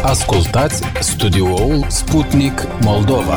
Ascultați studioul Sputnik Moldova.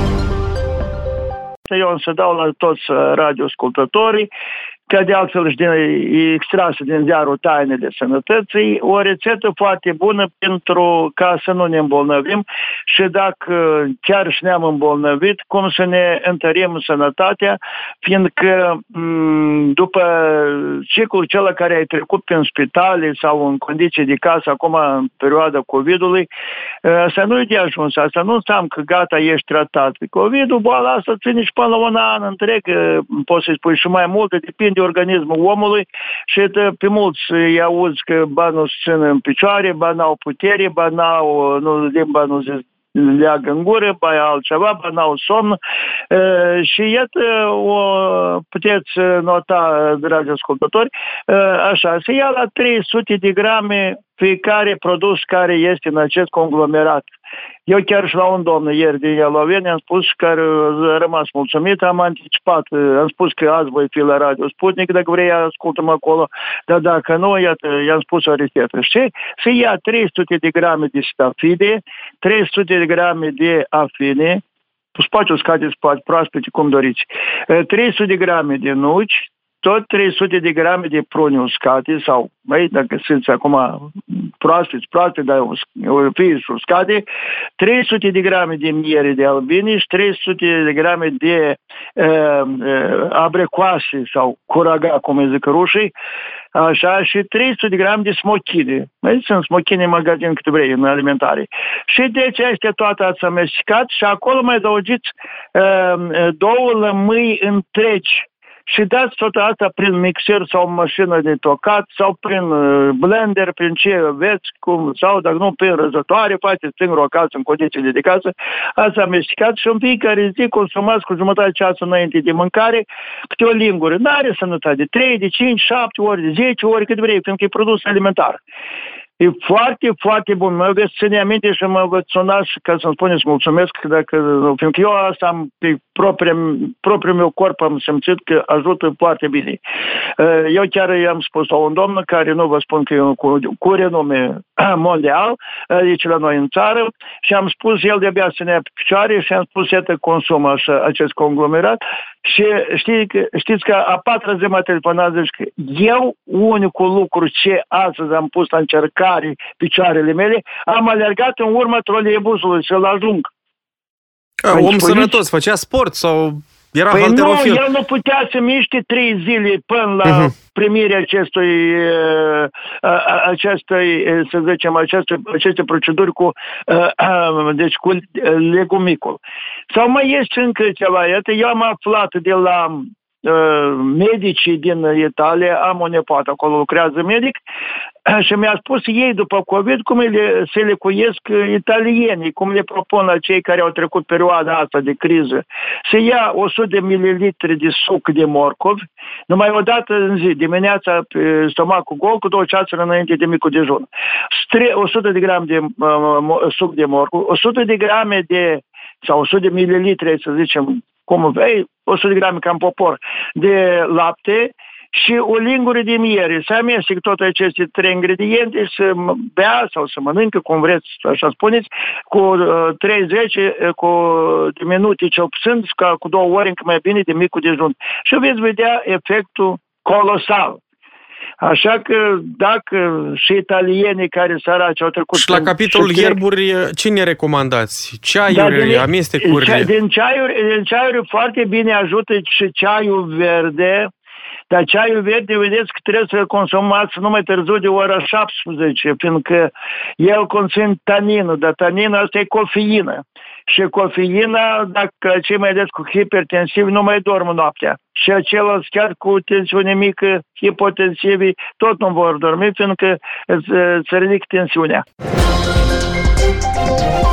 Eu însă dau la toți radioascultătorii, că de altfel e extrasă din ziarul Tainele Sănătății, o rețetă foarte bună pentru ca să nu ne îmbolnăvim și dacă chiar și ne-am îmbolnăvit, cum să ne întărim sănătatea, fiindcă după ciclul cel care ai trecut prin spitale sau în condiții de casă, acum în perioada COVID-ului, să nu-i de ajuns. Asta nu înseamnă că gata, ești tratat. COVID-ul, boala asta ține și până la un an întreg, poți să-i spui și mai mult, depinde de organismul omului și pe mulți îi auzi că ba nu se țin în picioare, ba n-au putere, ba limba nu se leagă în gură, ba altceva, ba n-au somn. Și iată, puteți nota, dragi ascultători, așa, se ia la 300 de grame fiecare produs care este în acest conglomerat. Eu chiar și la un domn ieri din Ialoveni am spus că a rămas mulțumit, am anticipat, am spus că azi voi fi la Radio Sputnik, dacă vrei ascultă-mă acolo, dar dacă nu, iată, i-am spus o rețetă. Și se ia 300 de grame de stafide, 300 de grame de afine, poate uscate, poate proaspete, cum doriți, 300 de grame de nuci, tot 300 de grame de prune uscate sau, dacă sunt acum proaspete, dar fie uscate, 300 de grame de miere de albine și 300 de grame de abrecoase sau curaga, cum îi zic rușii, așa, și 300 de grame de smochine. Sunt smochine în magazin câte vrei, în alimentare. Și deci astea toate ați amestecat și acolo mai adăugiți 2 lămâi întregi. Și dați tot asta prin mixer sau mașină de tocat sau prin blender, prin ce veți, sau dacă nu prin răzătoare, faceți singur acasă, în condiții de casă, ați amestecat și în fiecare zi consumați cu jumătate de ceas înainte de mâncare câte o lingură. N-are sănătate, de 3, de 5, 7 ori, de 10 ori, cât vrei, pentru că e produs alimentar. E foarte, foarte bun. Mă veți ține aminte și mă veți suna și ca să-mi spuneți mulțumesc, fiindcă eu asta am pe propriul meu corp am simțit că ajută foarte bine. Eu chiar i-am spus la un domn care nu vă spun că e cu renume mondial, aici la noi în țară, și am spus, el de-abia să ne ia pe picioare și am spus, iată, consumă așa, acest conglomerat. Și știți că a 4 zi m-a telefonat, zici că eu unicul lucru ce astăzi am pus la încercare picioarele mele, am alergat în urma troleibuzului să-l ajung. Om sănătos, făcea sport sau era halterofil? Nu, el nu putea să miște 3 zile până la primirea să zicem, aceste proceduri cu legumicul. Sau mai este încă ceva. Iată, eu am aflat de la medicii din Italia, am o nepoată, acolo lucrează medic, și mi-a spus ei după COVID cum se lecuiesc italienii, cum le propun la cei care au trecut perioada asta de criză. Se ia 100 de mililitri de suc de morcov, numai o dată în zi, dimineața pe stomacul gol, cu 2 ceasuri înainte de micul dejun. 100 de grame de suc de morcov, 100 de grame sau 100 de mililitri, să zicem, 100 de grame cam popor, de lapte și o lingură de miere. Să amestec toate aceste 3 ingrediente, să bea sau să mănâncă, cum vreți, așa spuneți, cu 30 de minute cel puțin, cu 2 ori încă mai bine de micul dejun. Și veți vedea efectul colosal. Așa că dacă și italienii care săraci au trecut... Și la capitolul ierburi, ce ne recomandați? Ceaiuri, amestecuri? Din ceaiuri foarte bine ajută și ceaiul verde, dar ceaiul verde, vedeți că trebuie să-l consumați numai târziu de ora 17, fiindcă el conține taninul, dar taninul asta e cofeină. Și cofeina, dacă cei mai des cu hipertensivi, nu mai dorm noaptea. Și același chiar cu tensiune mică, hipotensivi, tot nu vor dormi, fiindcă îți ridică tensiunea.